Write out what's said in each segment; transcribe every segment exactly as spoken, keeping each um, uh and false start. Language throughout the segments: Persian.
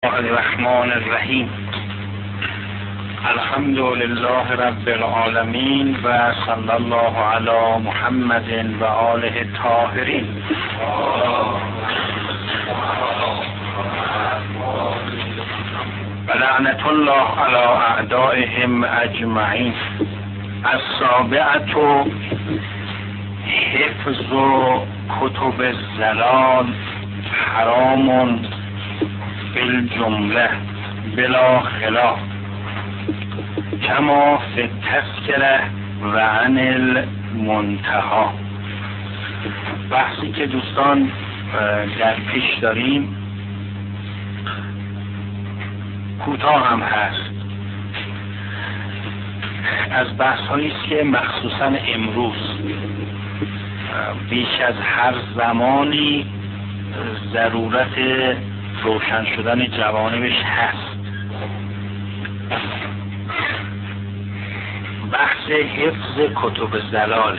الرحمن الرحیم. الحمد لله رب العالمین و صلی الله علی محمد و آله الطاهرین. و لعنت الله علی اعدائهم اجمعین. السابعة حفظ کتب الضلال حرام بالجمله بلا خلاف کما فی التذکره و عن المنتهی. بحثی که دوستان در پیش داریم کوتاه هم هست، از بحث هایی است که مخصوصا امروز بیش از هر زمانی ضرورت روشن شدن جوانبش هست. بحث حفظ کتب ضلاله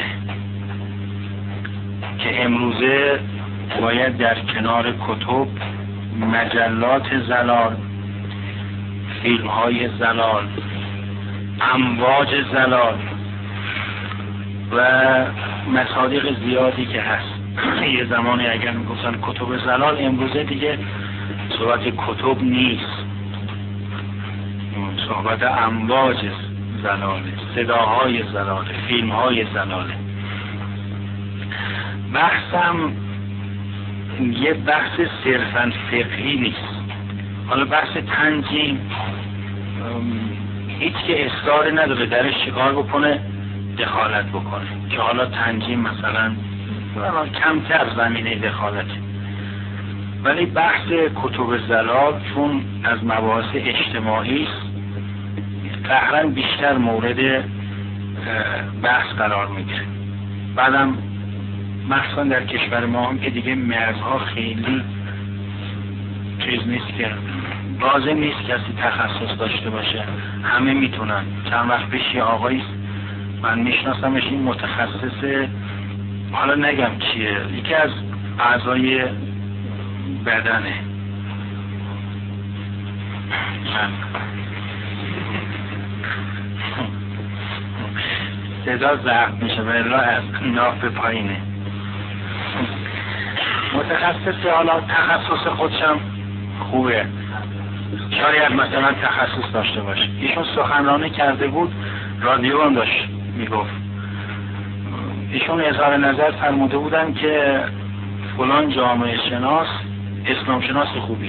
که امروزه باید در کنار کتب مجلات ضلال، فیلم های ضلال، امواج ضلال و مصادیق زیادی که هست. یه زمانی اگر میگفتن کتب ضلال، امروزه دیگه صحبت کتب نیست، صحبت امواج ضلاله، صداهای ضلاله، فیلم های ضلاله. بحثم یه بحث صرفاً فقهی نیست. حالا بحث تنظیم هیچ که اصرار نداره درش چیکار بکنه، دخالت بکنه، که حالا تنظیم مثلا کمتر زمینه دخالته. ولی بحث کتب ضلال چون از مباحث اجتماعی است، قهرن بیشتر مورد بحث قرار میگیره. بعدم مثلا در کشور ما هم که دیگه مرزها خیلی چیز نیست که لازم نیست کسی تخصص داشته باشه، همه میتونن. چند وقت پیش یه آقایی من میشناسمش، این متخصص، حالا نگم چیه، یکی از اعضای بدنه، صدا ضعف میشه ولی از ناف به پایینه. متخصص، حالا تخصص خودشم خوبه، شاید مثلا تخصص داشته باشه. ایشون سخنرانی کرده بود، رادیو هم داشت میگفت. ایشون اظهار نظر فرموده بودن که فلان جامعه شناس اسلام شناس خوبیه.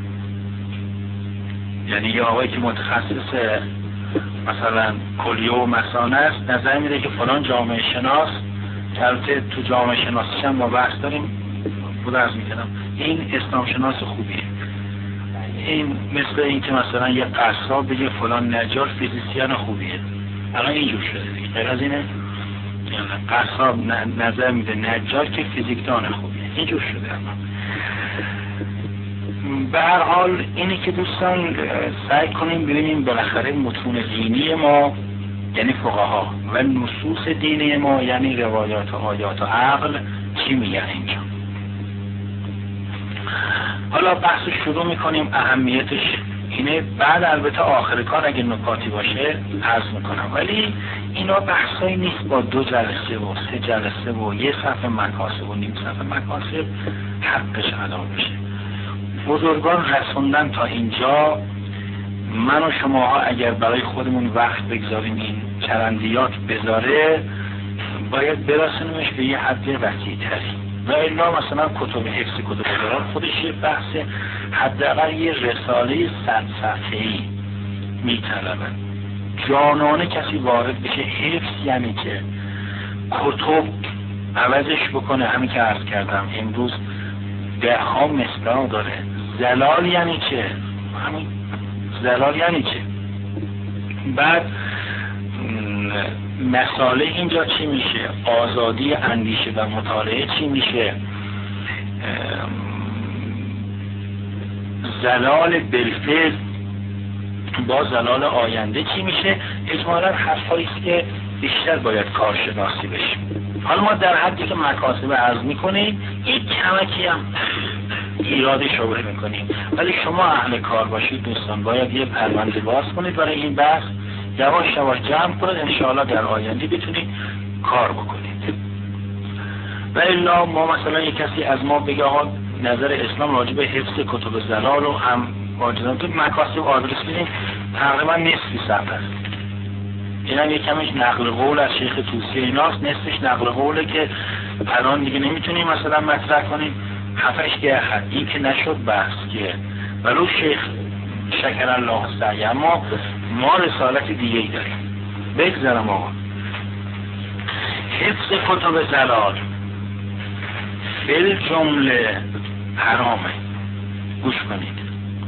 یعنی یه آقایی که متخصص مثلا کلیه و مثانه است نظر میده که فلان جامعه شناس، که البته تو جامعه شناسیش هم ما بحث داریم، بود عرض میکنم این اسلام شناس خوبیه. این مثل این که مثلا یه قصاب بگه فلان نجار فیزیسیان خوبیه. الان اینجور شده دیگه، غیر از اینه. قصاب نظر میده نجار که فیزیکدان خوبیه، اینجور شده. اما به هر حال اینه که دوستان سعی کنیم ببینیم بالاخره متون دینی ما یعنی فقها و نصوص دینی ما یعنی روایات و آیات و عقل چی میگن اینجا. حالا بحث شروع میکنیم، اهمیتش اینه. بعد البته آخر کار اگه نکاتی باشه عرض میکنم، ولی اینا بحثایی نیست با دو جلسه و سه جلسه و یه صفحه مکاسب و نیم صفحه مکاسب حقش ادا بشه. بزرگان رسوندن تا اینجا، من و شماها اگر برای خودمون وقت بگذاریم این چرندیات بذاره، باید برسونیمش به یه حد وسیع تری. و الا مثلا کتب حفظ کتب ضلال خودش یه بحث حداقل یه رساله صد صفحه‌ای میطلبه. جانانه کسی وارد بشه حفظ، یعنی که کتب عوضش بکنه. همین که عرض کردم امروز ده ها مصداق داره. ضلال یعنی چه؟ همین ضلال یعنی چه؟ بعد مساله اینجا چی میشه؟ آزادی اندیشه و مطالعه چی میشه؟ ضلال بالفعل با ضلال آینده چی میشه؟ اجمالاً حرفایی است که بیشتر باید کارشناسی بشه. حالا ما در حدی که مکاسب عرض میکنیم یک کمکی هم ایراد شبهه میکنیم. ولی شما اهل کار باشید دوستان، باید یه پرونده باز کنید برای این بحث، یواش یواش جمع کنید، انشاءالله در آینده بتونید کار بکنید. و الا ما مثلا یک کسی از ما بگه آقا نظر اسلام راجع به حفظ کتب زلال و هم واجدان تو مکاسب آدرس بدیم، تقریبا نصفی صفحه است. اینم یک کمش نقل قول از شیخ طوسی ایناست، نصفش نقل قوله که الان دیگه نمیتونیم مثلا مطرح کنیم. هفتش که اخر این که نشد بحث که ولو شیخ شکر الله سعی، اما ما رسالت دیگه ای داریم. بگذارم آقا حفظ کتب زلال فیل جمله حرامه. گوش کنید،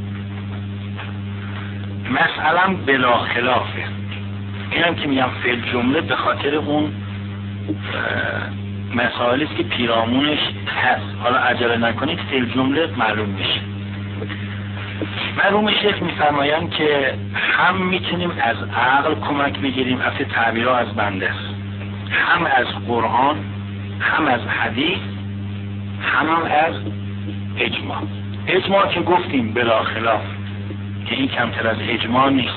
مسئله بلا خلافه. اینم که میگم فیل جمله به خاطر اون مسائلی است که پیرامونش هست. حالا عجله نکنید فیل جمله معلوم میشه. مرحوم شیخ میفرمایند که هم میتونیم از عقل کمک بگیریم، البته تعبیرها از بنده است، هم از قرآن، هم از حدیث، هم, هم از اجماع. اجماع که گفتیم بلا خلاف که این کمتر از اجماع نیست.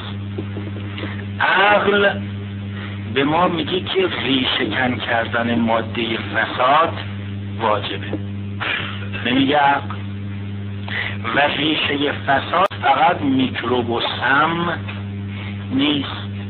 عقل به ما میگه که ریشه کن کردن ماده فساد واجبه، نمیگه عقل. و ریشه فساد فقط میکروب و سم نیست.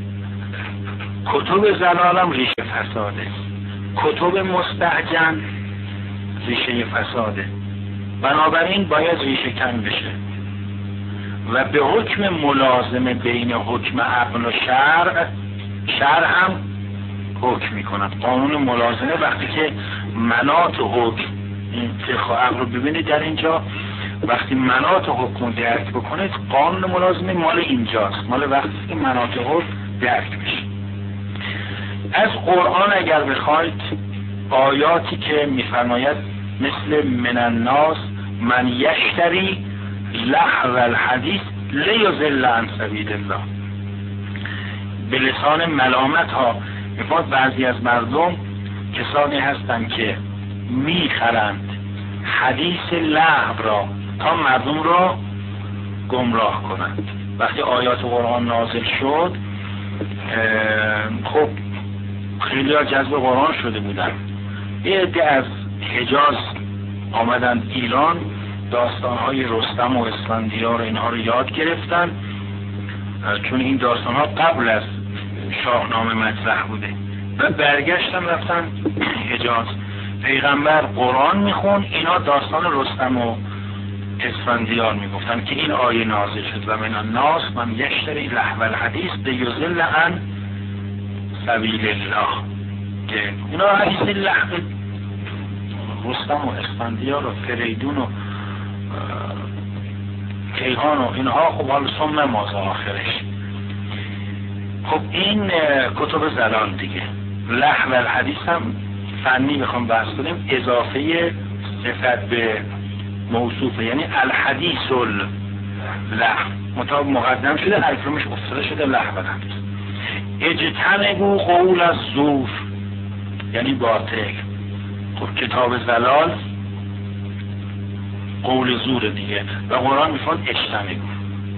کتب زلالم ریشه فساده، کتب مستهجن ریشه فساده. بنابراین باید ریشه کن بشه و به حکم ملازمه بین حکم عقل و شرع، شرع هم حکم میکنن. قانون ملازمه وقتی که مناط حکم، این فقه و عقل رو ببینید در اینجا، وقتی مناط حکم رو درک بکنید قانون ملازمه مال اینجاست، مال وقتی که مناط حکم درک بشه. از قرآن اگر بخواید آیاتی که میفرماید مثل من الناس من یشتری لهو الحدیث لیضل عن سبیل الله، به لسان ملامت ها میفرماید بعضی از مردم کسانی هستند که میخرند حدیث لهو را تا مردم را گمراه کنند. وقتی آیات قرآن نازل شد خب خیلی ها جذب قرآن شده بودن. یه عده از حجاز آمدن ایران، داستانهای رستم و اسفندیار اینها رو یاد گرفتن، چون این داستانها قبل از شاهنامه مطرح بوده، و برگشتن رفتن حجاز. پیغمبر قرآن میخون، اینا داستان رستم و اسفندیار میگفتن که این آیه نازل شد و من الناس من یشتری لهو الحدیث لیضل عن سبیل الله، که اینا حدیث لهو رستم و اسفندیار و فریدون و کیهان و اینها خب حال سم نماز آخرش. خب این کتب زلال دیگه. لهو الحدیث هم فنی بخوام بحث کنیم اضافه صفت به موصوفه، یعنی الحدیث اللهو مطابق مقدم شده، الفلامش افتاده شده لهو الحدیث. اجتنبوا قول الزور یعنی باطل. خب کتاب زلال قول زور دیگه و قرآن میفرد اجتنبوا.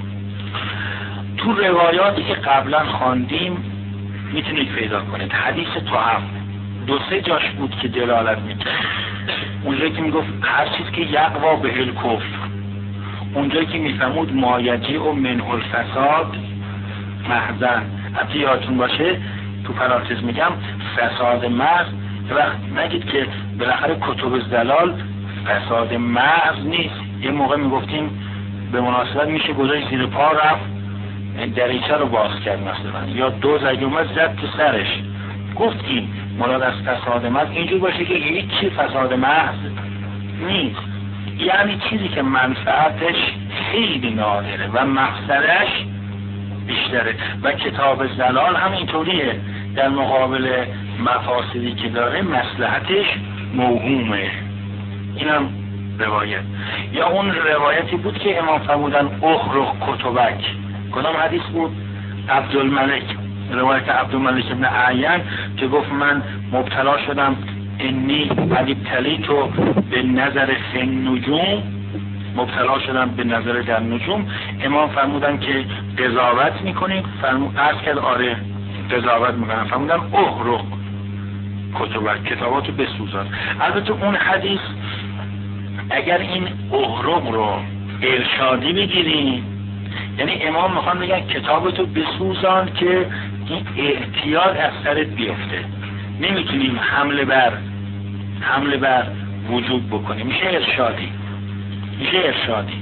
تو روایاتی که قبلا خواندیم میتونید پیدا کنید. حدیث طعام دو سه جاش بود که دلالت میکرد. اونجایی که میگفت هر چیز که یقوا به الکفر، اونجایی که میفهمود مایجی و منه الفساد محضن. حتی یادتون باشه تو پرانتز میگم فساد محض، وقت نگید که بالاخره کتب زلال فساد محض نیست. یه موقع میگفتیم به مناسبت میشه گذاشت زیر پا رفت دریچه رو باز کرد مثلا، یا دوز اگه اومد زد تو سرش. گفت این مراد از فساد محض اینجور باشه که هیچی فساد محض نیست، یعنی چیزی که منفعتش خیلی نادره و مفسدش بیشتره. و کتاب زلال هم اینطوریه، در مقابل مفاسدی که داره مصلحتش موهومه. اینم روایت. یا اون روایتی بود که امام فرمودن اخرق کتبک، کدام حدیث بود؟ عبدالملک، روایت عبدالملک ابن اعین که گفت من مبتلا شدم انی ابتلیتو به نظر فی النجوم مبتلا شدن به نظر در نجوم، امام فرمودن که قضاوت میکنیم، فرمود عرض کرد آره قضاوت میکنن، فرمودن احرق کتب کتاباتو بسوزان. البته اون حدیث اگر این احرق رو ارشادی بگیریم، یعنی امام میخوان بگن کتابتو بسوزان که این احتیاط از سرت بیفته، نمیتونیم حمله بر حمله بر وجوب بکنیم، میشه ارشادی، میشه ارشادی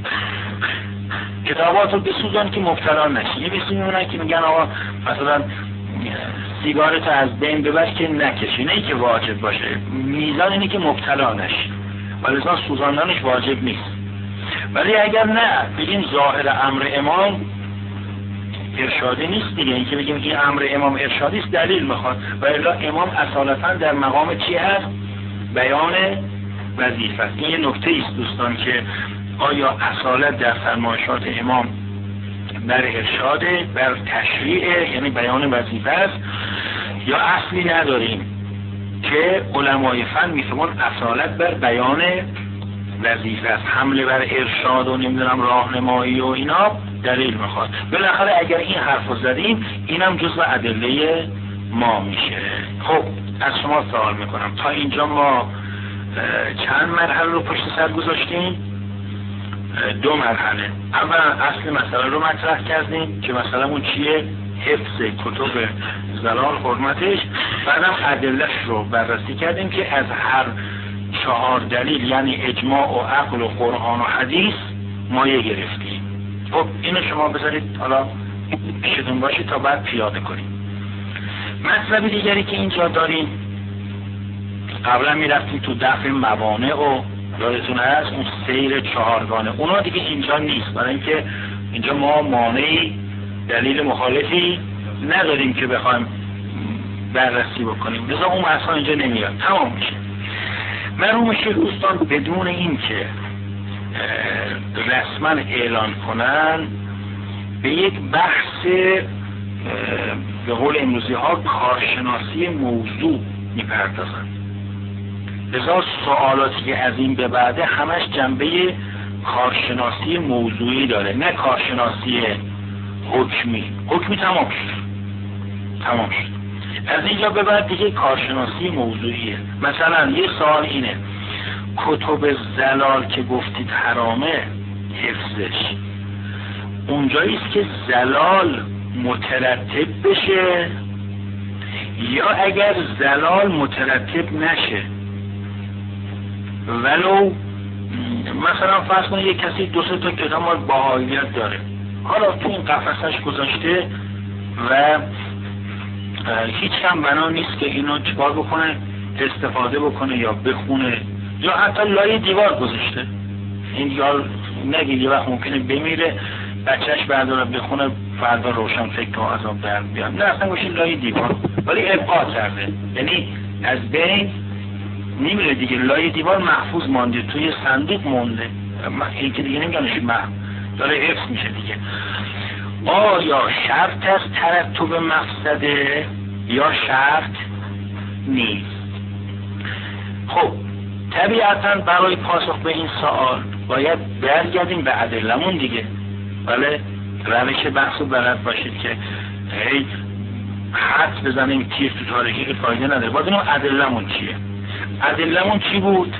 کتاباتو بسوزان که مبتلا نشی. یه بیسی میمونن که میگن آقا مثلا سیگارتو از بین ببر که نکشی، نه که واجب باشه، میزان اینه که مبتلا نشی، ولی اصلا سوزاندنش واجب نیست. ولی اگر نه بگیم ظاهر امر امام ارشادی نیست دیگه، اینکه بگیم این امر امام ارشادی است دلیل میخواد، و الا امام اصالتا در مقام چی هست؟ بیان وظیفه است. این یه نکته است دوستان که آیا اصالت در فرمایشات امام بر ارشاده، بر تشریع یعنی بیان وظیفه است، یا اصلی نداریم که علمای فن میفهمون اصالت بر بیان وظیفه است، حمله بر ارشاد و نمیدونم راهنمایی و اینا دلیل میخواد. بالاخره اگر این حرفو زدیم اینم جزو ادله ما میشه. خب از شما سوال میکنم تا اینجا ما چند مرحله رو پشت سر گذاشتیم؟ دو مرحله. اول اصل مسئله رو مطرح کردیم که مثلا اون چیه؟ حفظ کتب زلال حرمتش. بعدم ادلهش رو بررسی کردیم که از هر چهار دلیل یعنی اجماع و عقل و قرآن و حدیث مایه گرفتیم. خب اینو شما بذارید حالا پیشتون باشه تا بعد پیاده کنیم. مطلب دیگری که اینجا داریم، قبلا میرفتیم تو دفع موانع و یادتون هست اون سیر چهارگانه، اونا دیگه اینجا نیست، برای اینکه اینجا ما مانعی دلیل مخالفی نداریم که بخوایم بررسی بکنیم، لذا اون اصلا اینجا نمیاد، تمام میشه. معلوم میشه دوستان بدون این که رسما اعلان کنن به یک بحث به قول امروزی ها کارشناسی موضوع میپردازن. لذا سوالاتی که از این به بعده همش جنبه کارشناسی موضوعی داره، نه کارشناسی حکمی. حکمی تمام شد تمام شد از اینجا به بعد دیگه کارشناسی موضوعیه. مثلا یه سوال اینه، کتب زلال که گفتید حرامه حفظش، اونجاییست که زلال مترتب بشه یا اگر زلال مترتب نشه، ولو مثلا فرض کنید یک کسی دو سه تا کتاب بهاییت داره، حالا تو این قفسش گذاشته و هیچ هم بنا نیست که اینو چیکار بکنه، استفاده بکنه یا بخونه، یا حتی لای دیوار گذاشته. این یا نگید یه وقت ممکنه بمیره بچهش برداره بخونه فردا روشن فکر و عذاب در بیاد، نه اصلا گوشید لای دیوار، ولی ابقا کرده، یعنی از بین نمیره دیگه، لای دیوار محفوظ مانده، توی صندوق مونده، این که دیگه نمیگنش محفوظ داره حفظ میشه دیگه. آیا شرط از ترتب مفسده یا شرط نیست؟ خب طبیعتا برای پاسخ به این سوال باید برگردیم به ادلمون دیگه. بله روش بحث رو بلد باشید که هی حد بزنیم تیر تو تاریخی که فایده نداره. باید اینو ادلمون چیه؟ ادلمون چی بود؟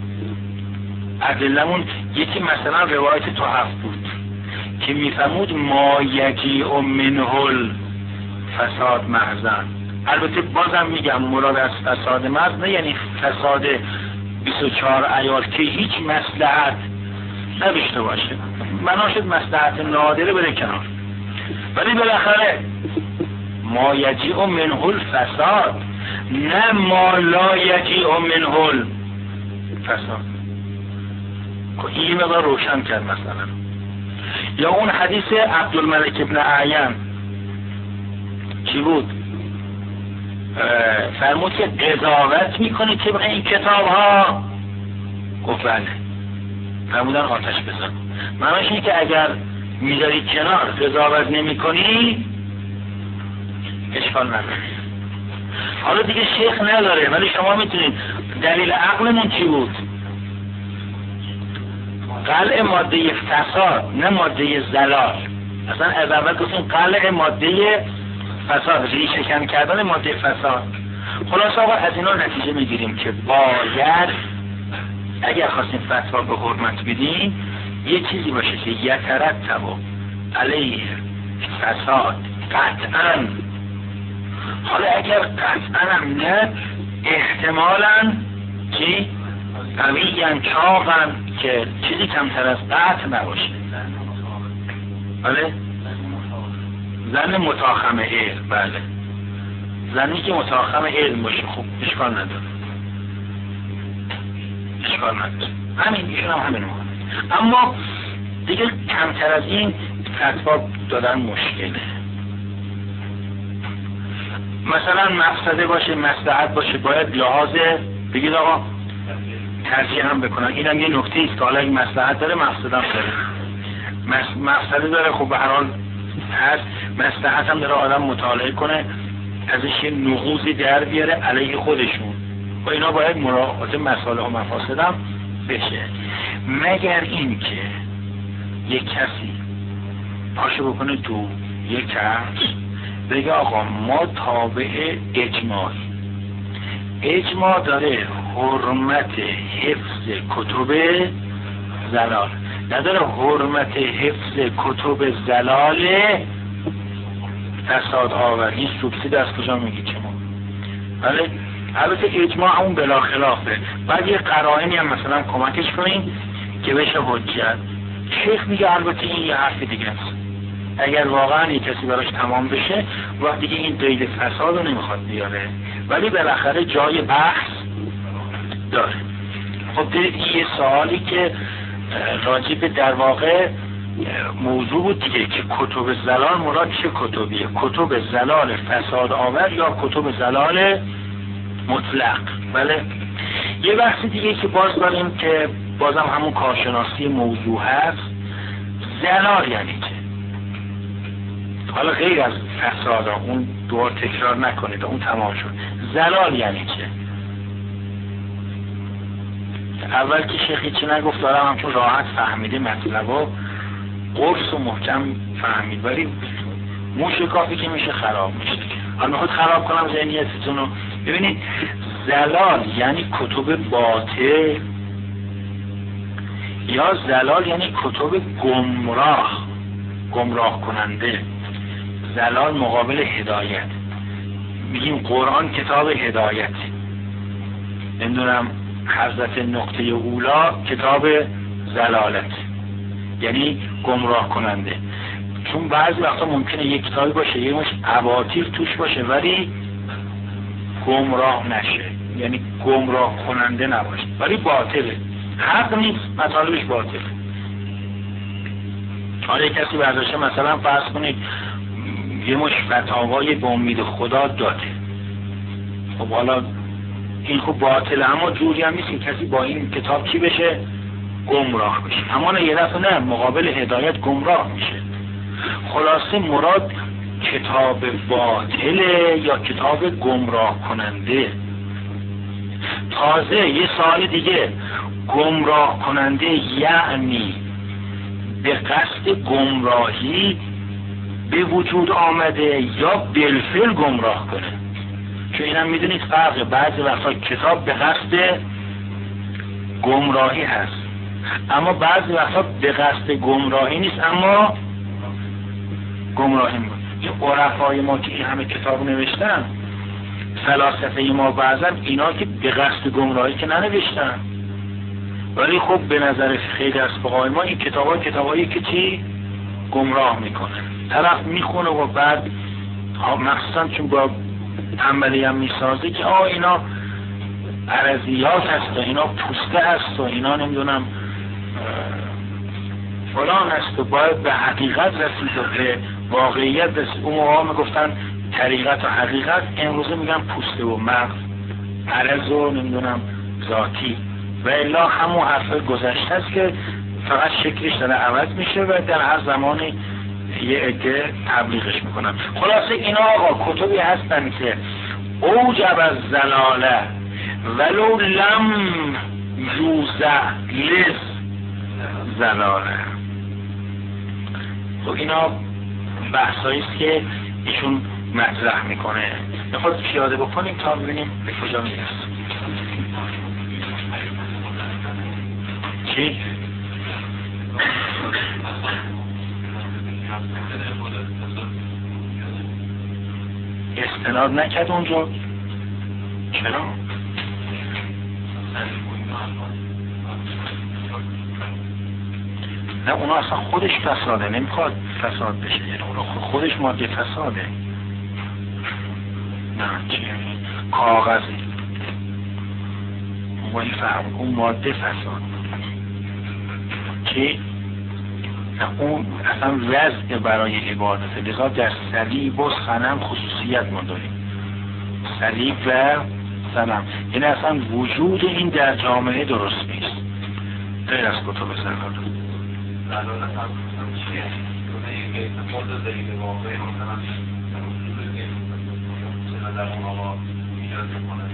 ادلمون یکی مثلا روایت تحف بود که میفهمود ما یجیء منه الفساد محضن. البته بازم میگم مراد از فساد محض نه یعنی فساد بیست و چهار عیار که هیچ مصلحت نداشته باشه، بنا شد مصلحت نادره بره کنار، ولی بالاخره ما یجیء منه الفساد نه ما لا یجیء منه الفساد. این مقدار روشن کرد. مثلا یا اون حدیث عبدالملک ابن اعین چی بود؟ فرمود که قضاوت میکنه طبق این کتاب ها. گفت بله. فرمودن آتش بزن. معنیش اینه که اگر میذاری کنار قضاوت نمی کنی اشکال نداره. حالا دیگه شیخ نداره، ولی شما میتونید. دلیل عقلمون چی بود؟ قلع ماده فساد نه ماده زلال. اصلا از اول گفتیم قلع ماده فساد، ریشه کن کردن ماده فساد. خلاص آقا از اینا نتیجه میگیریم که باید اگر خواستیم فتوا به حرمت بدیم یه چیزی باشه که یترتب علیه فساد قطعا. حالا اگر قطعا نه احتمالاً چی؟ قویاً چاقاً که چیزی کمتر از قطع نباشه. بله؟ زن متاخم علم. بله، زنی که متاخم علم باشه خوب اشکال نداره، اشکال نداره، همین ایشون هم همین مونه. اما دیگه کمتر از این فتوا دادن مشکله. مثلا مقصده باشه، مصلحت باشه، باید لحاظ بگید آقا ترجیح هم بکنن. اینم یه نکته است که حالا این مصلحت داره، مقصد هم داره. مقصده داره خب به هر حال هست، مصلحت هم داره آدم مطالعه کنه ازش یه نقوضی در بیاره علیه خودشون و اینا باید مراعات مصالح و مفاسد هم بشه. مگر این که یک کسی پاشو بکنه تو یک کس بگه آقا ما تابع اجماعی، اجماع داره حرمت حفظ کتب زلال، نداره حرمت حفظ کتب زلال فساد آور. این سوبسید از کجا میگی چه ما؟ ولی البته اجماع همون بلا خلافه. بعد یه قرائنی هم مثلا کمکش کنین که بشه حجت. شیخ میگه البته این یه حرف دیگه است، اگر واقعا یک کسی براش تمام بشه وقت دیگه این قید فساد رو نمیخواد بیاره، ولی بالاخره جای بحث داره. خب دیدید یه سوالی که راجع به در واقع موضوع بود دیگه که کتب زلال مراد چه کتبیه؟ کتب زلال فساد آور یا کتب زلال مطلق؟ بله. یه بحث دیگه که باز داریم که بازم همون کارشناسی موضوع هست، زلال یعنی چه؟ حالا غیر از فساد اون دوبار تکرار نکنید، اون تمام شد. زلال یعنی چه؟ اول که شیخی چی نگفت دارم همچون راحت فهمیده مطلب و قرص و محکم فهمید، ولی موش کافی که میشه خراب میشه. حالا خود خراب کنم ذهنیتتون رو. ببینید زلال یعنی کتب باطل یا زلال یعنی کتب گمراه، گمراه کننده. زلال مقابل هدایت. میگیم قرآن کتاب هدایت، نمیدونم حضرت نقطه اولا کتاب زلالت، یعنی گمراه کننده. چون بعضی وقتا ممکنه یک کتابی باشه یه مش اباطیل توش باشه ولی گمراه نشه، یعنی گمراه کننده نباشه ولی باطله، حق نیست، مطالبش باطله. حالا کسی برداشته مثلا فرض کنید یه مش فتاوای به امید خدا داده، خب حالا این خب باطله، اما جوری هم نیست که کسی با این کتاب چی بشه؟ گمراه بشه. اما نه یه دفعه نه، مقابل هدایت گمراه میشه. خلاصه مراد کتاب باطله یا کتاب گمراه کننده. تازه یه سوال دیگه، گمراه کننده یعنی به قصد گمراهی به وجود آمده یا بالفعل گمراه کنه. چون اینم میدونید فرقه، بعضی وقتا کتاب به قصد گمراهی هست اما بعضی وقتا به قصد گمراهی نیست اما گمراهی میکنه. این عرفای ما که این همه کتاب نوشتن، فلاسفه ما بعضا اینا که به قصد گمراهی که ننوشتن، ولی خب به نظر خیلی از فقهای ما این کتاب ها کتاب هایی که چی؟ گمراه میکنه. طرف میخونه و بعد مخصوصا چون با تنبلی هم میسازه که آه اینا عرضیات هست و اینا پوسته هست و اینا نمیدونم فلان هست و باید به حقیقت رسید و به واقعیت رسید. اون موقع میگفتن طریقت و حقیقت، امروزه میگن پوسته و مغز، عرض و نمیدونم ذاتی، و الا همون حرف گذشته است که فقط شکلش داره عوض میشه و در هر زمانی یه عده تبلیغش میکنن. خلاصه اینا آقا کتبی هستن که اوجب از زلاله ولو لم یوزع لز زلاله. خب اینا بحثایی است که ایشون مطرح میکنه. میخواد پیاده بکنیم تا ببینیم به کجا میرسیم. چی؟ استناد نکرد اونجا؟ چرا؟ نه اونا اصلا خودش فساده، نمیخواد فساد بشه، یعنی اونا خودش ماده فساده. نه چی؟ کاغذی اون فهم اون ماده فساد. چی؟ نه اون اصلا وضع برای عبادت، لذا در صلیب و صنم خصوصیت ما داریم. صلیب و صنم یعنی اصلا وجود این در جامعه درست نیست غیر از کتب زلاله. زلاله هم چیه؟ که خود دلیل واقعی مثلا چرا در اون آقا ایجاد کنه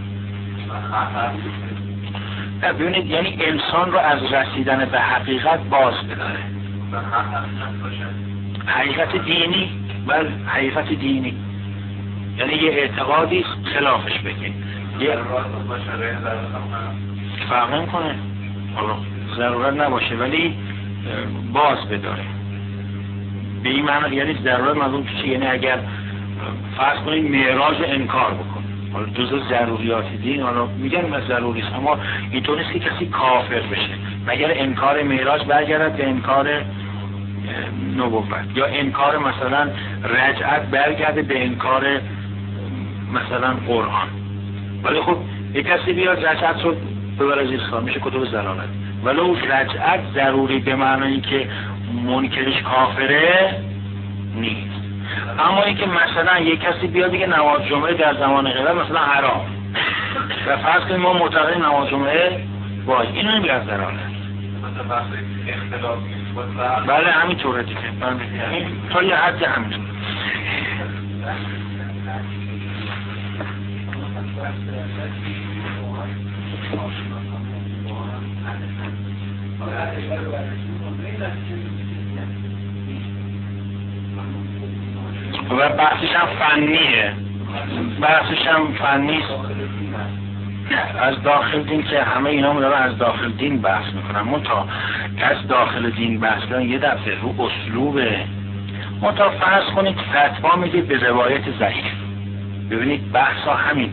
نه ببینید یعنی انسان رو از رسیدن به حقیقت باز بداره. حقیقت دینی بل حقیقت دینی یعنی یه اعتقادی خلافش بگیم یه فرق نمی‌کنه حالا ضرورت نباشه ولی باز بداره. به این معنی یعنی ضرورت مضمون چی؟ یعنی اگر فرض کنید معراج انکار بکن، حالا جزء ضروریات دین، حالا میگن از ضروری است، اما اینطور نیست که کسی کافر بشه مگر انکار معراج برگردد به انکار نبوت یا انکار مثلا رجعت برگرده به انکار مثلا قرآن. ولی خب یک کسی بیاد رجعت رو ببره زیر سوال میشه کتب زلالت، ولو رجعت ضروری به معنی که منکرش کافره نیست. اما اینکه مثلا یک کسی بیاد دیگه نماز جمعه در زمان قبل مثلا حرام و فرض کنیم ما معتقدیم نماز جمعه باید، اینو نمیگن زلالت. بله همینطوره دیگه، یعنی تا یه حد همینطور. و بحثش هم فنیه، بحثش هم فنیست. از داخل دین که همه اینا دارن از داخل دین بحث میکنن، منتها از داخل دین بحث کردن یه دفعه رو اسلوبه. منتها فرض کنید فتوا میده به روایت ضعیف. ببینید بحثا همین،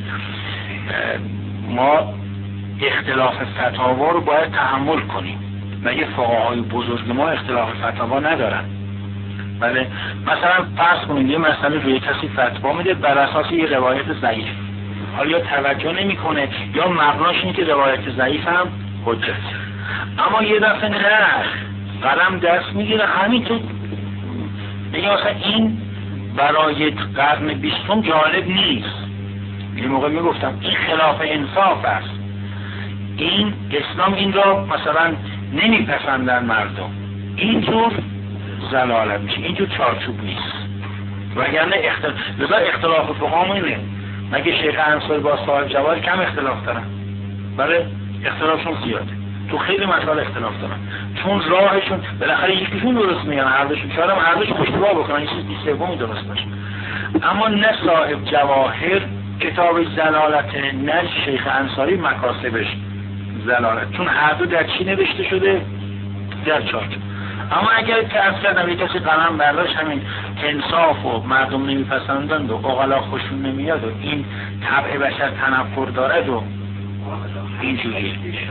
ما اختلاف فتاوا رو باید تحمل کنیم. مگه فقهای بزرگ ما اختلاف فتاوا ندارن؟ بله مثلا فرض کنید یه مسئله روی کسی فتوا میده بر اساس یه روایت ضعیف، حالا یا توجه نمیکنه یا مبناش اینه که روایت ضعیف هم حجت، اما یه دفعه نه قلم دست میگیره همینطور میگه مثلا این برای قرن بیستم جالب نیست. یه موقع میگفتم این خلاف انصاف است، این اسلام این را مثلا نمیپسندن مردم، اینجور زلالت میشه، اینجور چارچوب نیست. وگرنه اختلاف لذا اختلاف فقها اینه. مگه شیخ انصاری با صاحب جواهر کم اختلاف دارن؟ بله اختلافشون زیاده، تو خیلی مسائل اختلاف دارن، چون راهشون بالاخره یکیشون درست میگن، هر دوشون شاید هم هر دوشون اشتباه بکنن، این چیز سومی درست باشه. اما نه صاحب جواهر کتاب زلالت، نه شیخ انصاری مکاسبش زلالت، چون هر دو در چی نوشته شده؟ در چارچوب. اما اگر فرض کردم یک کسی قلم برداشت همین انصاف و مردم نمیپسندند و اقلا خوشون نمیاد و این طبع بشر تنفر دارد و اینجوریه.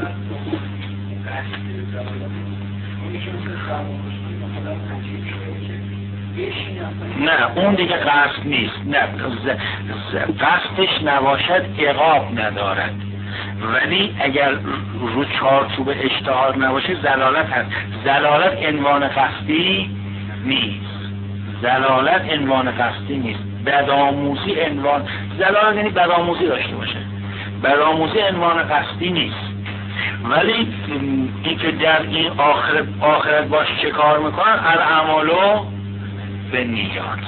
نه اون دیگه قصد نیست، نه قصدش نباشد عقاب ندارد، ولی اگر رو چارچوب اشتهار نباشه زلالت هست. زلالت عنوان قصدی نیست، زلالت عنوان قصدی نیست. بدآموزی عنوان زلالت یعنی بدآموزی داشته باشه، بدآموزی عنوان قصدی نیست. ولی این که در این آخرت آخرت باش چه کار میکنن؟ الاعمال بالنیات.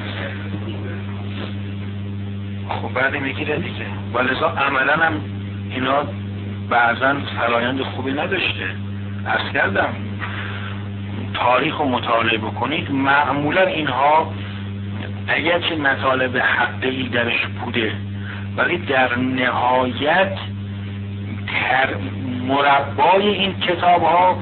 خب بعد میگیره دیگه، ولذا عملا هم اینا بعضا فرایند خوبی نداشته. عرض کردم تاریخ رو مطالعه بکنید معمولا اینها اگرچه مطالب حقیقی درش بوده ولی در نهایت مربای این کتاب ها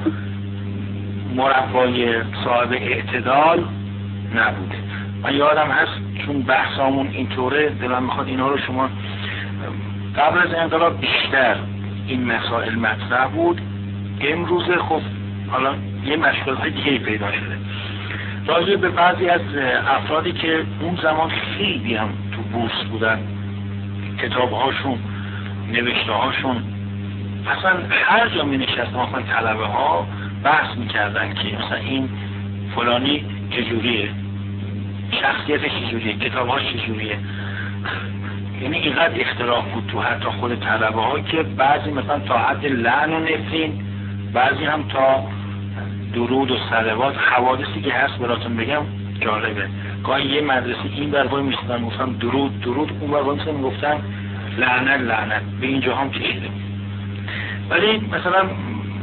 مربای صاحب اعتدال نبوده. من یادم هست چون بحثامون اینطوره دلم میخواد اینا رو شما قبل از انقلاب بیشتر این مسائل مطرح بود. امروز خب حالا یه مشکلات دیگه پیدا شده راجع به بعضی از افرادی که اون زمان خیلی هم تو بورس بودن، کتاب هاشون، نوشته هاشون، اصلا هر جا می نشستن آخوان طلبه ها بحث می کردن که مثلا این فلانی چجوریه، شخصیتش چجوریه، کتاب هاش چجوریه. یعنی اینقدر اختلاف بود تو حتی خود طلبه ها که بعضی مثلا تا حد لعن و نفرین، بعضی هم تا درود و صلوات. حوادثی که هست براتون بگم جالبه. گاهی یه مدرسه این بر وای میستن گفتم درود درود، اون بر وای میستن گفتن لعنت لعنت. به اینجا هم کشیده. ولی مثلا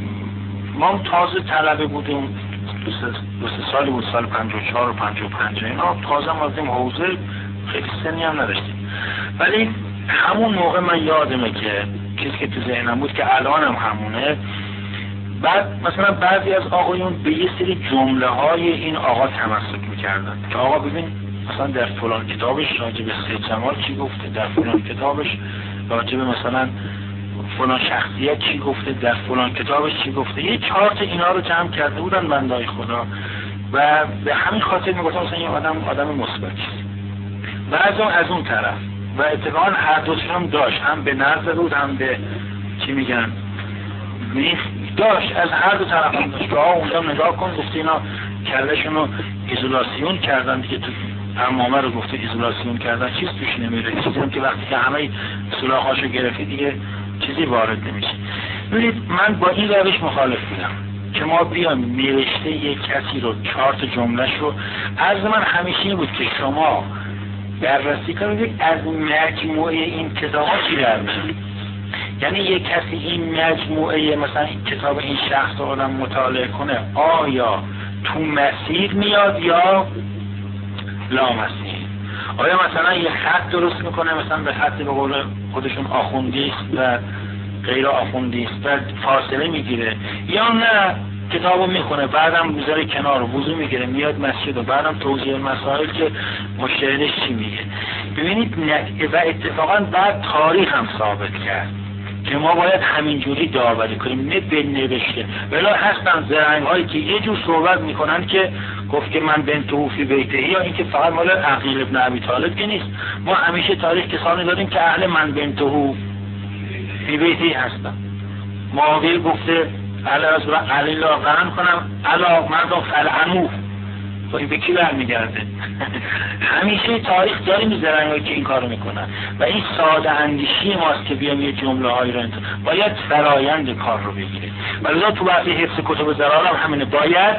ما تازه طلبه بودیم، دو سه سالی بود، سال پنجاه و چهار و پنجاه و پنج اینا، تازه ما از این حوزه خیلی سنی هم نداشتیم. ولی همون موقع من یادمه که چیزی که تو ذهنم بود که الان هم همونه. بعد مثلا بعضی از آقایون به یه سری جمله های این آقا تمسک میکردن که آقا ببین مثلا در فلان کتابش راجع به سید جمال چی گفته، در فلان کتابش راجع به مثلا فلان شخصیت چی گفته، در فلان کتابش چی گفته. یه چارت اینا رو جمع کرده بودن بندای خدا و به همین خاطر میگفتم مثلا این آدم آدم مثبتی. بعضی از اون طرف و اتفاقا هر دوش هم داشت، هم به نظر بود هم به چی میگن داشت، از هر دو طرف هم داشت. که آه اونجا نگاه کن گفته اینا کلشون رو ایزولاسیون کردن دیگه، تو امامه رو گفته ایزولاسیون کردن، چیز توش نمیره. چیزی هم که وقتی که همه سلاخاشو گرفتی دیگه چیزی وارد نمیشه. ببینید من با این روش مخالف بودم که ما بیایم نوشته یک کسی رو چارت جملهش رو، عرض من همیشه این بود که شما بررسی کنید از مجموعه این کتاب ها چی در میاد. یعنی یک کسی این مجموعه مثلا این کتاب این شخص رو آدم مطالعه کنه آیا تو مسیر میاد یا لا مسیر. آیا مثلا یه خط درست میکنه مثلا به خط به قول خودشون آخوندیست و غیر آخوندیست و فاصله میگیره، یا نه کتابو میخونه بعدم میذاره کنار و وضو میگیره میاد مسجد و بعدم توضیح مسائل که مشتهدش چی میگه. ببینید و اتفاقا بعد تاریخ هم ثابت کرد که ما باید همینجوری داوری کنیم نه به نوشته. ولی هستن زرنگ هایی که یه جور صحبت میکنن که گفت که من بنتهو فی بیتهی، یا این که فقط مال عقیل ابن ابی طالب که نیست. ما همیشه تاریخ کسانی داریم که اهل من بنتهو فی بیتهی هستن. معاویه گفته اهل رسول علی لا قرن کنم علا مردم فلعنو. خب این به کی برمیگرده؟ همیشه تاریخ داریم زرنگایی که این کارو میکنن و این ساده اندیشی ماست که بیام یه جمله هایی رو انتخاب. باید فرایند کار رو بگیره. ولی تو بحث حفظ کتب زلال هم همینه، باید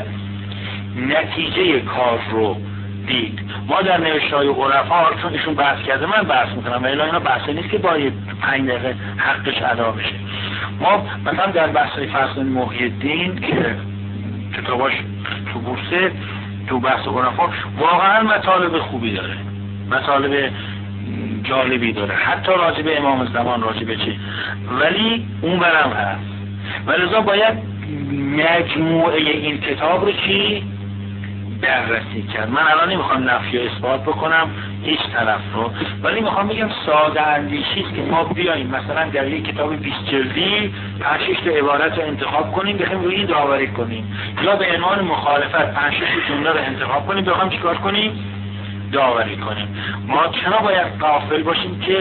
نتیجه کار رو دید. ما در نوشته های عرفا چون ایشون بحث کرده من بحث میکنم و الا اینا بحث نیست که باید پنج دقیقه حقش ادا بشه. ما مثلا در بحث های فصل محی الدین که کتاباش تو بورسه تو بحث عرفا واقعا مطالب خوبی داره، مطالب جالبی داره، حتی راجع به امام زمان راجع به چی، ولی اون برم هست. ولذا باید مجموعه این کتاب رو چی بررسی کرد. من الان نمیخوام نفی و اثبات بکنم هیچ طرف رو، ولی میخوام بگم ساده اندیشی است که ما بیاییم مثلا در یک کتاب بیست جلدی پنج شش تا عبارت رو انتخاب کنیم بخوایم روی این داوری کنیم، یا به عنوان مخالفت پنج شش جمله رو انتخاب کنیم بخوایم چیکار کنیم داوری کنیم. ما چرا باید غافل باشیم که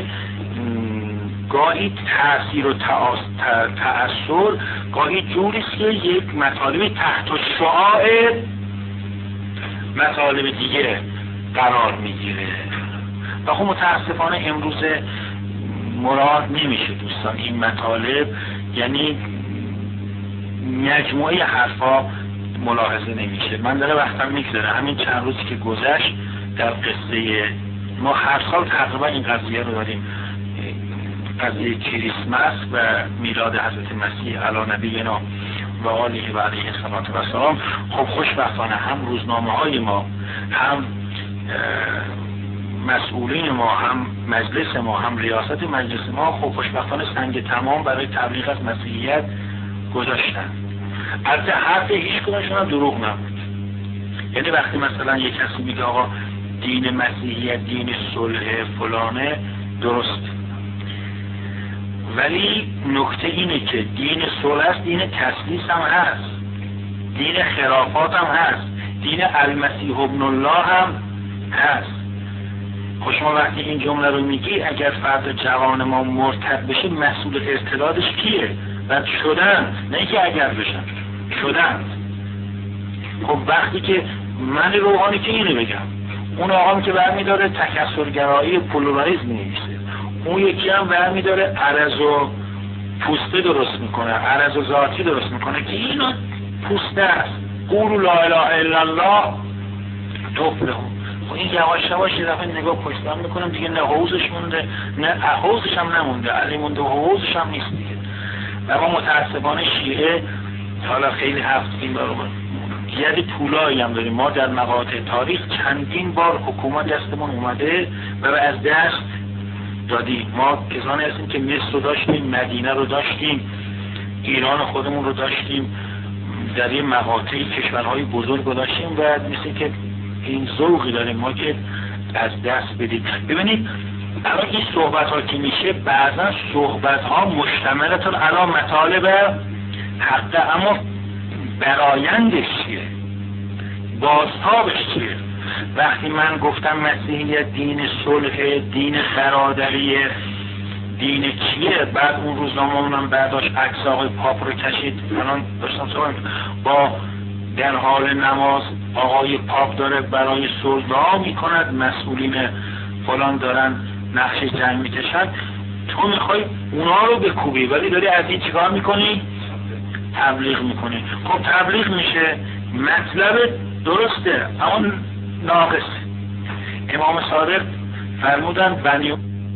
گاهی تأثیر و تأثیر گاهی جوریست که یک مطالب تحت شعاع مطالب دیگه قرار میگیره و خب متاسفانه امروز مراد نمیشه دوستان این مطالب، یعنی مجموعه حرفا ملاحظه نمیشه. من داره وقتم میگذره، همین چند روزی که گذشت در قصه ما هر سال تقریبا این قضیه رو داریم، قضیه کریسمس و میلاد حضرت مسیح علی نبینا و آله و علیه السلام. خب خوشبختانه هم روزنامه های ما، هم مسئولین ما، هم مجلس ما، هم ریاست مجلس ما خب خوشبختانه سنگ تمام برای تبلیغ از مسیحیت گذاشتن. البته حرف هیچ کدومشون هم دروغ نبود. یعنی وقتی مثلا یک کسی میگه آقا دین مسیحیت دین صلح فلانه، درست، ولی نکته اینه که دین صلح است، دین تسلیس هم هست، دین خرافات هم هست، دین المسیح ابن الله هم هست. خب شما وقتی این جمله رو میگی اگر فرد جوان ما مرتد بشه مسئول ارتدادش کیه؟ بعد شدن، نه که اگر بشن، شدن. خب وقتی که من روحانی که اینو بگم، اون آقام که برمیداره تکثرگرایی پلورالیسم می‌نویسه، اون یکی هم برمیداره عرض و پوسته درست میکنه، عرض و ذاتی درست میکنه که اینو پوسته است. قولوا لا اله الا الله تفلحوا. خب این یواش یواش یه دفعه نگاه پشتم میکنم دیگه، نه حوزش مونده، نه حوزش هم نمونده، علی مونده و حوزش هم نیست دیگه. و ما متاسفانه شیعه حالا خیلی هفتیم برامون یعنی طولایی هم داریم. ما در مقاطع تاریخ چندین بار حکومت دستمون اومده و از دست دادیم. ما کسانی هستیم که مصر رو داشتیم، مدینه رو داشتیم، ایران خودمون رو داشتیم، در این مقاطع کشورهای بزرگ رو داشتیم و مثل که این ذوقی داریم ما که از دست بدیم. ببینید الان این صحبت ها که میشه بعضا صحبت ها مشتملتون علی مطالب حقه، اما برایندش چیه؟ بازتابش چیه؟ وقتی من گفتم مسیحیت دین صلح، دین برادریه، دین چیه؟ بعد اون روزنامه اونم برداشت عکس آقای پاپ رو کشید. الان داشتم صحبت با در حال نماز آقای پاپ داره برای صلح دعا میکند، مسئولین فلان دارن نقش جنگ میکشن. تو میخوای اونا رو بکوبی ولی داری از این چیکار میکنی؟ تبلیغ میکنی. خب تبلیغ میشه، مطلب درسته اما ناقص. امام صادق فرمودن بنی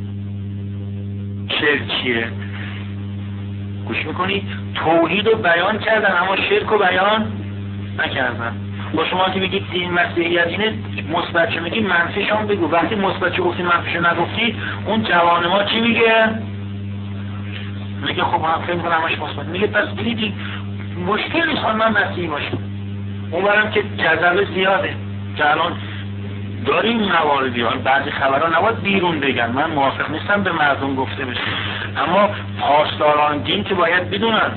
شرک چیه؟ گوش میکنی؟ توحید رو بیان کردن اما شرک رو بیان نکردن. با شما که میگید دین مسیحیت اینه، مثبت چه میگی منفیش هم بگو. وقتی مثبت چه گفتی منفیش نگفتی، اون جوان ما چی میگه؟ میگه خب هم فکر کنم همش مثبت. میگه پس دیدی مشکل نیست من مسیحی باشم. اون برم که جذبه زیاده که الان داریم مواردی ها، بعضی خبرها نباید بیرون بگن، من موافق نیستم به مردم گفته بشه، اما پاسداران دین که باید بدونن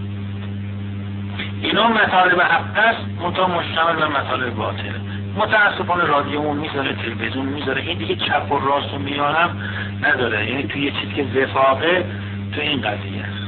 اینا مطالب حق است، منتها مشتمل به مطالب باطله. متاسفانه رادیومون میذاره، تلویزیون میذاره، این دیگه چپ و راست و میانم نداره. یعنی توی یه چیزی که وفاقه تو این قضیه است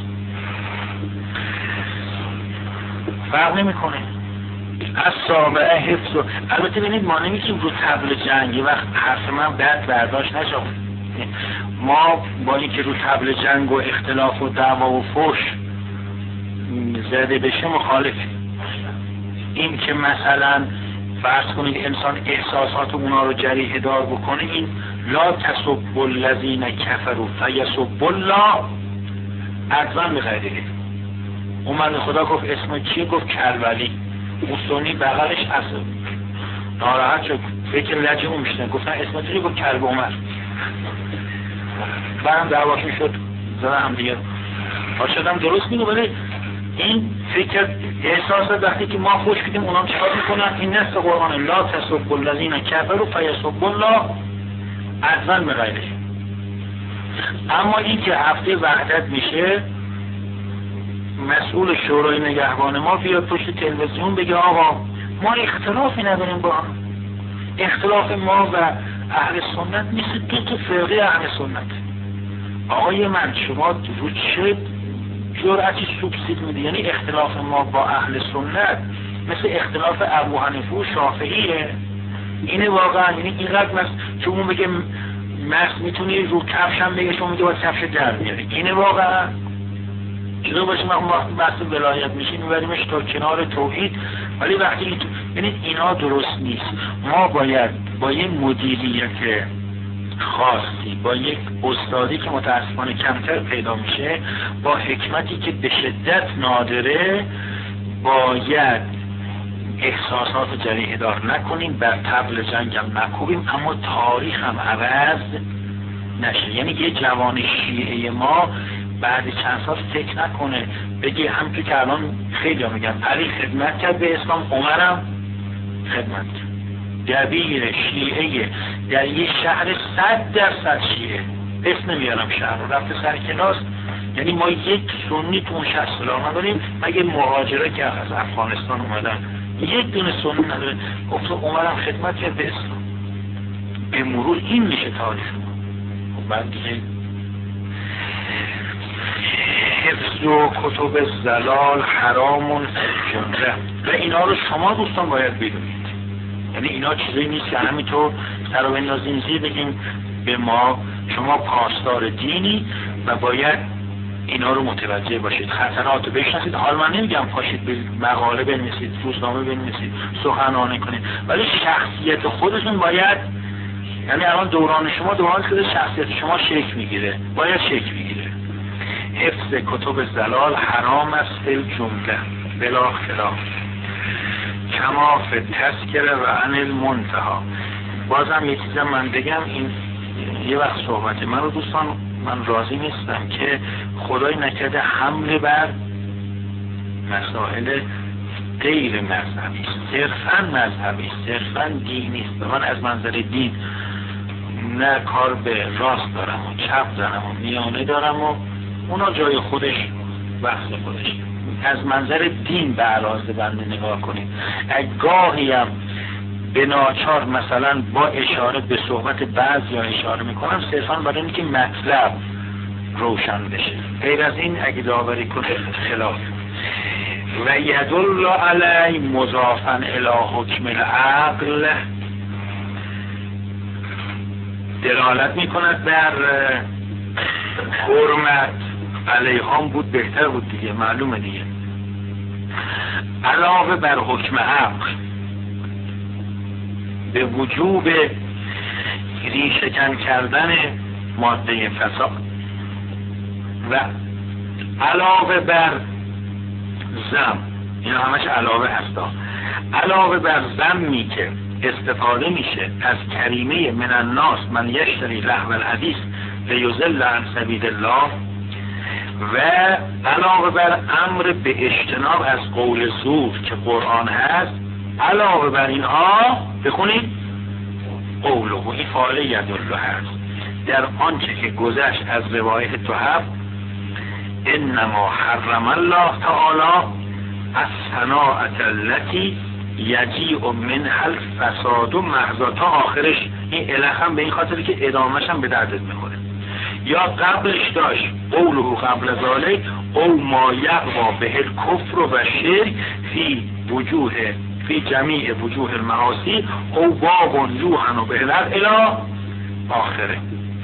فرق نمیکنه. از سابعه حفظ و البته ببینید ما نمیتونیم رو طبل جنگ یه وقت حرف من بد برداشت نشه. ما با اینکه رو طبل جنگ و اختلاف و دعوا و فحش زده بشه مخالفه. این که مثلا فرض کنید انسان احساسات اونا رو جریحه دار بکنه، این لا تسب الذین کفروا فیسب الله عدوا بغیره. اومد خدا گفت اسم چیه؟ گفت کلولی. موسونی بغلش اصل ناراحت شد، فکر لجه اون میشتن، گفتن اسم چیه؟ گفت کلب عمر. برم دعواش میشد زده هم دیگه شدم درست میگو. ولی این فکر احساسات وقتی که ما خوش بدیم اونام چکار میکنن؟ این نصف قرآن لا تسب الذین کفروا فیسب الله عدوا بغیره. اما این که هفته وحدت میشه، مسئول شورای نگهبان ما بیاد پشت تلویزیون بگه آقا ما اختلافی نداریم با هم. اختلاف ما و اهل سنت مثل دو تا فرقه اهل سنت. آقای من شما رو چه جرأتی سوبسید میدی؟ یعنی اختلاف ما با اهل سنت مثل اختلاف ابو حنیفه و شافعیه؟ اینه واقعا؟ یعنی اینقدر مثل چون اون بگه مست میتونی رو کفش هم بگه، شما میگه باید کفش در میاری. اینه واقعا؟ اینو باشه ما وقتی بحث ولایت میشیم میبریمش تا کنار توحید. ولی وقتی این یعنی اینا درست نیست. ما باید با یک مدیریت خاصی، با یک استادی که متاسفانه کمتر پیدا میشه، با حکمتی که به شدت نادره، باید احساسات جریحه دار نکنیم، بر طبل جنگ هم نکوبیم، اما تاریخ هم عوض نشه. یعنی یه جوان شیعه ما بعد چند سال فکر نکنه بگه همونطور که الان خیلی ها میگن علی خدمت کرد به اسلام، عمرم خدمت کرد. دبیر شیعه در یه شهر صد درصد شیعه، اسم نمیارم شهر رو، رفته سر کلاس. یعنی ما یک سنی تو اون شهر سلام نداریم، مگه مهاجره که از افغانستان اومدن یک دونه سنی نداره. گفت عمرم خدمت کرد به اسلام. به مرور این میشه تاریخ ما. خب بعد دیگه حفظ و کتب زلال حرامون جمله و اینا رو شما دوستان باید بدونید. یعنی اینا چیزی نیست که همینطور سر و بندازیم زیر بگیم به ما شما پاسدار دینی و باید اینا رو متوجه باشید، خطرات رو بشناسید. حال من نمیگم پاشید به مقاله بنویسید، روزنامه بنویسید، سخنرانی کنید، ولی شخصیت خودتون باید، یعنی الان دوران شما دوران که شخصیت شما شکل میگیره، باید شکل میگیره. حفظ کتب زلال حرام است فی الجمله بلا خلاف کما فی التذکره و عن المنتهی. بازم یه چیزم من بگم، این یه وقت صحبت من رو دوستان، من راضی نیستم که خدای نکرده حمله بر مسائل غیر مذهبی، صرفاً مذهبی، صرفاً دینی است. من از منظر دین نه کار به راست دارم و چپ دارم و میانه دارم و اونا جای خودش بحث خودش. از منظر دین به عراض بنده نگاه کنید. گاهی هم به ناچار مثلا با اشاره به صحبت بعضی ها اشاره میکنم، صرفاً برای اینکه مطلب روشن بشه. غیر از این اگه داوری کنه خلاف. و یدل علی مضافا الی حکم العقل، دلالت میکند بر حرمت. علیهم بود بهتر بود دیگه، معلومه دیگه. علاوه بر حکم عقل به وجوب ریشه‌کن کردن ماده فساد و علاوه بر ذم، اینا همش علاوه هستا، علاوه بر ذمی که استفاده میشه از کریمه من الناس من یشتری لهو الحدیث لیضل عن سبیل الله، و علاوه بر امر به اجتناب از قول زور که قرآن هست، علاوه بر اینها بخونید قوله، این فاعل یدل هست در آنچه که گذشت از روایت تو هفت انما حرم الله تعالی الصناعة التي یجیء منها الفساد محضا، تا آخرش. این الخ هم به این خاطر که ادامهش هم به دردت میخوره. یا قبلش داشت قوله قبل ذالک او ما یقوا به الکفر و شرک فی وجوه فی جمیع وجوه المعاصی او باب یوحنا به الارض الی آخره.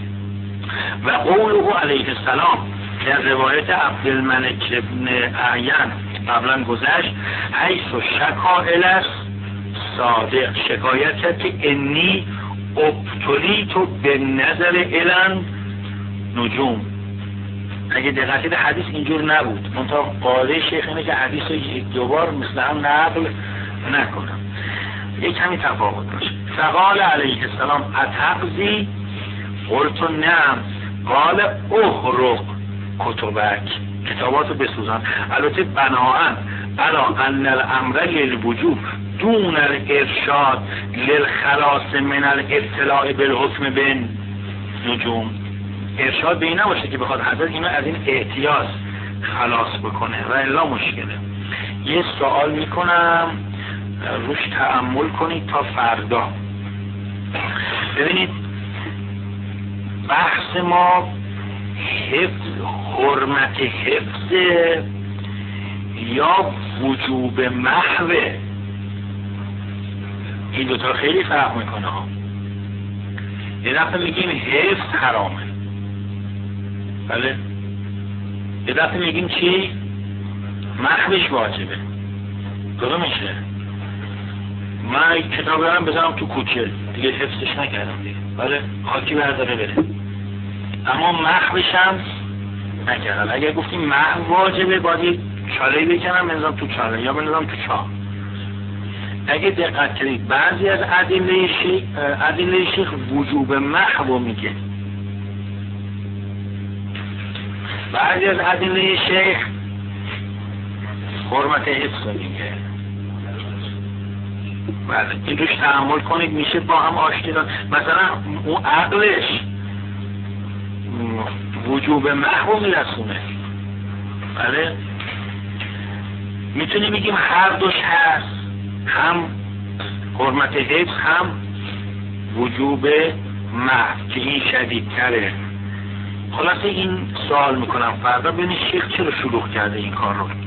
و قوله علیه السلام در روایت عبدالملک ابن اعین قبلا گذشت حیث و شکا الی صادق، شکایت کرد که انی ابتلیت به نظر الان نجوم. اگه دقیقی حدیث اینجور نبود، منطقه قاعده شیخ اینه که حدیث رو یک دوبار مثل هم نقل نکنم، یک کمی تفاوت باشه. فقال علیه السلام اتقضی؟ قلت نعم. قال احرق کتبک، کتاباتو بسوزن. البته بناهن علا ان الامر للوجوب دون الارشاد للخلاص من الاطلاع بالحکم بین نجوم. ارشاد به این نباشه که بخواد حضرت اینو از این احتیاط خلاص بکنه و الا مشکله. یه سوال میکنم روش تأمل کنید تا فردا. ببینید بحث ما حفظ، حرمت حفظ یا وجوب محوه، این دوتا خیلی فرق میکنه ها. یه دفعه میگیم حفظ حرامه، بله، یه دفعه میگیم چی؟ محوش واجبه. کدوم میشه؟ من کتاب دارم بذارم تو کوچه دیگه حفظش نکردم دیگه، بله، خاکی برداره بره، اما محوش هم نکردم. اگر گفتیم محو واجبه باید چاله بکنم بنظرم تو چاله یا بنظرم تو چاه. اگه دقت کنید بعضی از ادله شیخ ادله شیخ وجوب محو میگه، بعضی از ادله شیخ حرمت حفظ میگه. بله این روش تحمل کنید میشه با هم آشتی داد. مثلا اون عقلش وجوب محو میرسونه. بله میتونی بگیم هر دوش هست، هم حرمت حفظ هم وجوب محو که این شدیدتره. خلاصه این سوال میکنم فردا ببینید شیخ چرا شروع کرده این کار رو.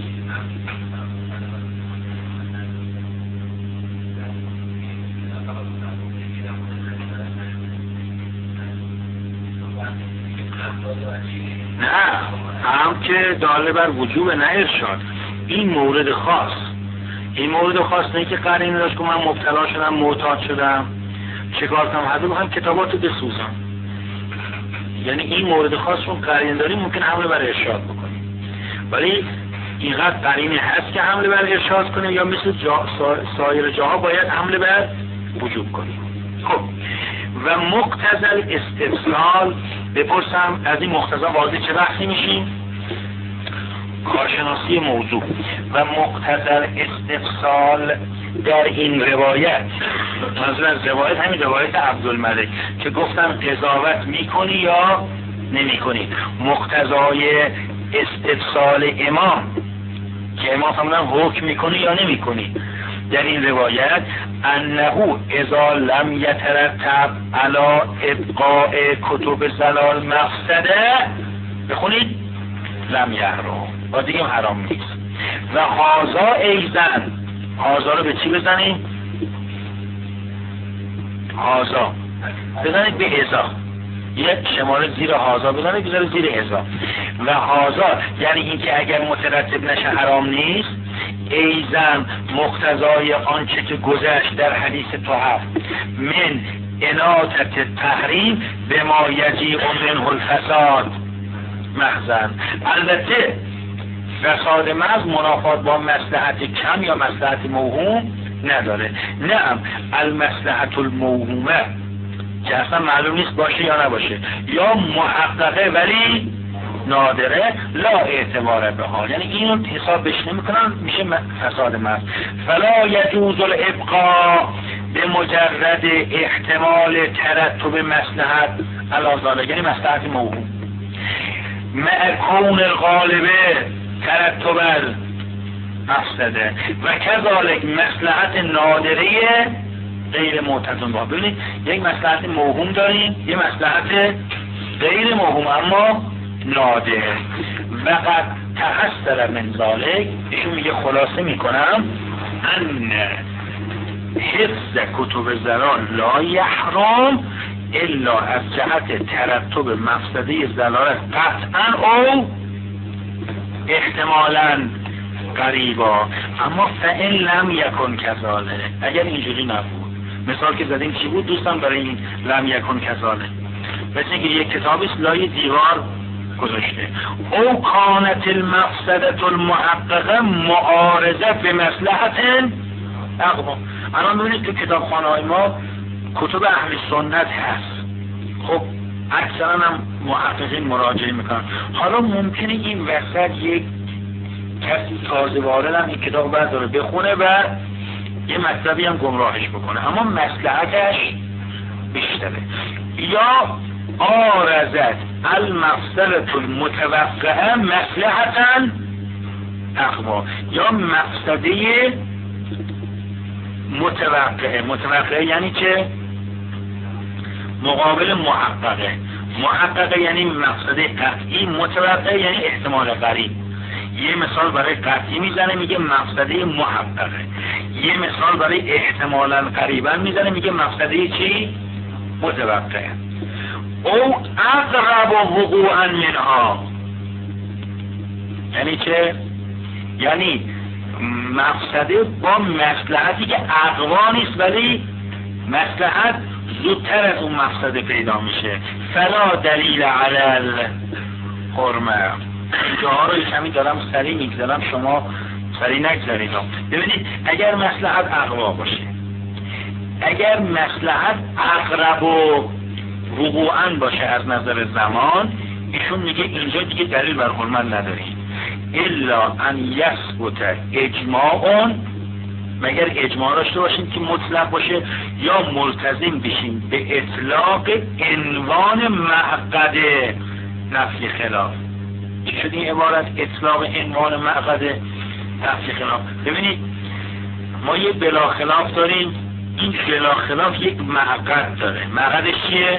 نه هم که داله بر وجوب نه ارشاد. این مورد خاص، این مورد خاص نه که قرینه داشت که من مبتلا شدم معتاد شدم چه کار کنم حتی بخوام کتاباتو بسوزم. یعنی این مورد خاص چون قرینه داریم ممکن حمله بر ارشاد بکنیم، ولی اینقدر قرینه هست که حمله بر ارشاد کنیم یا مثل جا سا سایر جاها باید حمله بر وجوب کنیم. خب و مقتضی استفصال بپرسم از این مقتضا واضح چه بحثی میشیم؟ کارشناسی موضوع. و مقتضی استفصال در این روایت، منظور از روایت همین روایت عبدالملک که گفتم قضاوت میکنی یا نمی کنی. مقتضای استفصال امام که امام فرمودن حکم میکنی یا نمی کنی در این روایت انه اذا لم یترتب علی ابقاء کتب زلال مفسده بخونید لم یحرم و دیگه حرام نیست. و هازا ایزن، هازا رو به چی بزنیم؟ هازا بزنید به ازا، یک شماره زیر هازا بزنید بزنید زیر ازا. و هازا یعنی اینکه اگر مترتب نشه حرام نیست. ایزن مقتضای آنچه که گذشت در حدیث طهر من اناطت تحریم به ما یجیء منه الفساد محضن. البته فساد محض منافات با مصلحت کم یا مصلحت موهوم نداره. نعم المصلحت الموهومه که اصلا معلوم نیست باشه یا نباشه یا محققه ولی نادره لا اعتبار به ها، یعنی اینو حساب بش نمیکنن میشه فساد محض. فلا یجوز الابقاء به مجرد احتمال ترتب مصلحت علی ذلک، یعنی مصلحت موهوم مع کون الغالبه ترتب مفسده و کذالک مصلحت نادره غیر معتزم با. ببینید یک مصلحت موهوم داریم یه مصلحت غیر موهوم اما نادر. و قد تحصل من ذلک ایشون میگه خلاصه میکنم ان حفظ کتب زلال لا یحرم الا از جهت ترتب مفسده زلالت قطعا او احتمالا قریبا. اما فإن لم یکن کذالک، اگر اینجوری نبود مثال که زدیم چی بود دوستان برای این لم یکن کذالک؟ مثل اینکه یک کتابی لای دیوار گذاشته او کانت المفسده المحققه معارضه به مصلحت اقوام. الان ببینید تو کتابخانه های ما کتب اهل سنت هست، خب اکثرا هم محققین مراجعه میکنن. حالا ممکنه این وسط یک کسی تازه وارد هم این کتاب برداره بخونه و یه مطلبی هم گمراهش بکنه اما مصلحتش بیشتره. یا آرزت المفسده المتوقعه مصلحتا اقوا، یا مفسده متوقعه. متوقعه یعنی چه؟ مقابل محققه. محققه یعنی مفسده قطعی، متوقعه یعنی احتمال قریب. یه مثال برای قطعی میزنه میگه مفسده محققه، یه مثال برای احتمالا قریبا میزنه میگه مفسده چی؟ متوقعه. او اقرب وقوعا منها یعنی چه؟ یعنی مفسده با مصلحتی که اقوا نیست ولی مصلحت زودتر از اون مفسده پیدا میشه. فلا دلیل علی الحرمه جاها رو کمی دارم سریع میگذارم، شما سریع نگذارید. ببینید اگر مصلحت اقوا باشه، اگر مصلحت اقرب و وقوعاً باشه از نظر زمان، ایشون میگه اینجا دیگه دلیل بر حرمت نداریم الا ان یثبت اجماع، مگر اجماع داشته باشیم که مطلق باشه، یا ملتزم بشیم به اطلاق عنوان معقد نفی خلاف. چی شد این عبارت اطلاق عنوان معقد نفی خلاف؟ ببینید ما یه بلا خلاف داریم، این بلا خلاف یک معقد داره. معقدش چیه؟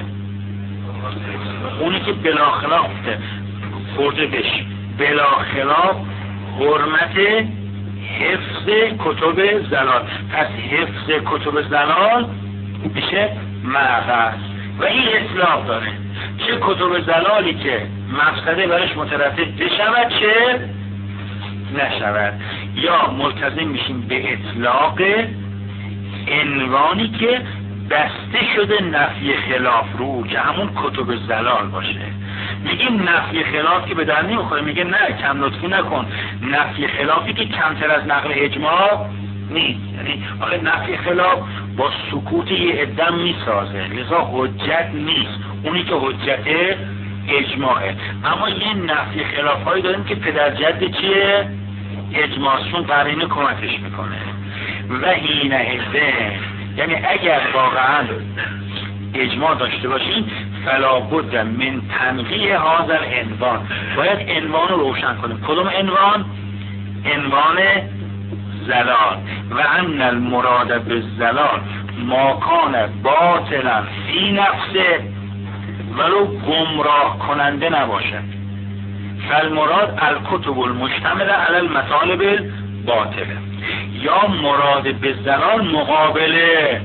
اونی که بلا خلاف خورده بشه. بلا خلاف حرمت حفظ کتب زلال، پس حفظ کتب زلال میشه معقد و این اطلاق داره. چه کتب زلالی که مفسده برش مترتب بشود چه نشود، یا ملتزم میشیم به اطلاق عنوانی که بسته شده نفی خلاف رو، که همون کتب زلال باشه. میگیم نفی خلاف که به در نمیخوره، میگه نه کم لطفی نکن، نفی خلافی که کمتر از نقل اجماع نیست. یعنی آخه نفی خلاف با سکوت یه عدم میسازه، لذا حجت نیست، اونی که حجت اجماعه. اما یه نفی خلاف هایی داریم که پدر جد چیه؟ اجماعشون قرینه کمکش میکنه. و هینه هزه، یعنی اگر واقعا اجماع داشته باشیم فلا بد من تنقیه هذا العنوان، باید عنوان رو روشن کنیم. کدوم عنوان؟ عنوان زلال. و ان المراد بالزلال ما کان باطلا فی نفسه، ولو گمراه کننده نباشه. فالمراد الکتب المشتمله علی المطالب الباطله. یا مراد به زلال مقابله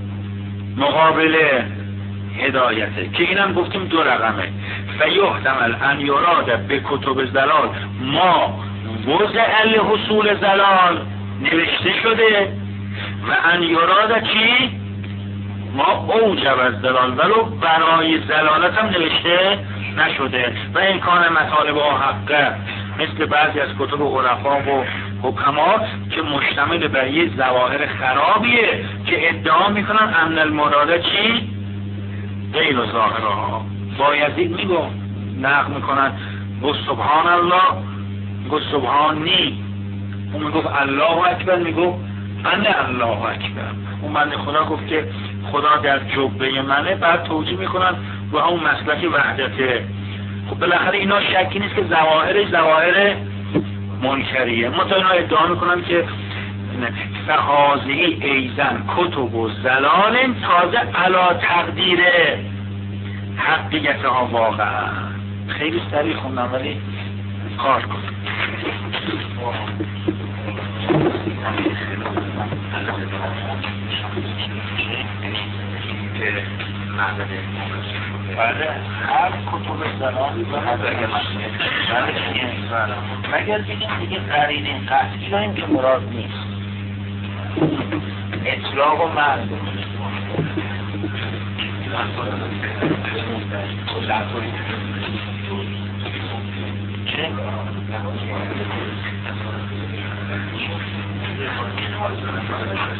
مقابله هدایته، که اینم گفتیم دو رقمه. فیحتمل ان یراد به کتب زلال ما وضع لحصول زلال نوشته شده، و ان یراد چی؟ ما اوجب از زلال ولو برای زلالت هم نوشته نشده. و این کان مطالب و حقه، مثل بعضی از کتب عرفا و حکما که مشتمل بر یه ظواهر خرابیه که ادعا میکنن ان المراد چی؟ غیر ظاهرها. بایزید میگو نقل میکنن گفت سبحان الله، گفت سبحانی، اون میگفت الله اکبر، میگفت من الله اکبر. اون من خدا گفت که خدا در جبه منه، بعد توجیه میکنن و همون مسلک وحدته. خب بالاخره اینا شکی نیست که ظواهرش ظواهر منکریه. متا اینا ادعا میکنن که فهازهی ایزن کتب و زلال تازه علا تقدیر حقیقت ها. واقعا خیلی سریع خوندم ولی کار کن. بله هر کتب زلالی و حضر مگر بگیم دیگه قرینه قطعی داریم که مراد نیست، اطلاق و مرد چه؟